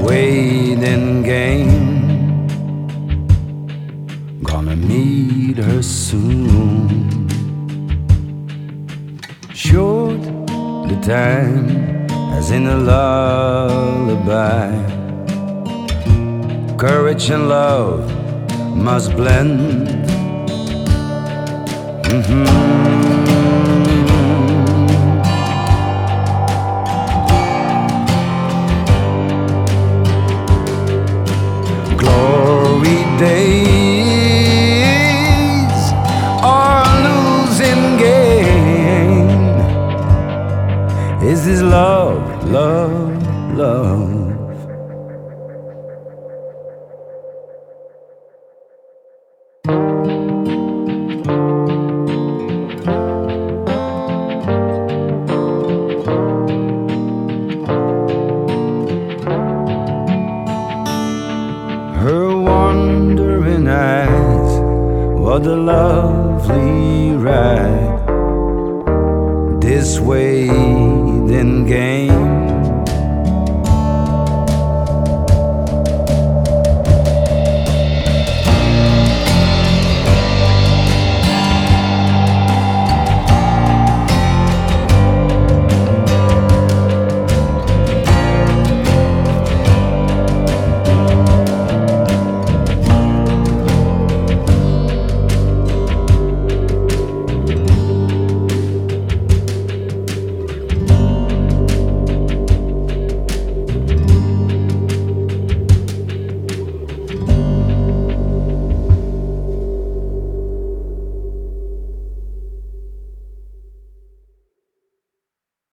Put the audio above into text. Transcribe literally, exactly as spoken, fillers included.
waiting game. Gonna meet her soon. Short the time as in a lullaby. Courage and love must blend. Mm-hmm. Glory days are losing gain. Is this love, love, love? Her wandering eyes, what a lovely ride. This waiting game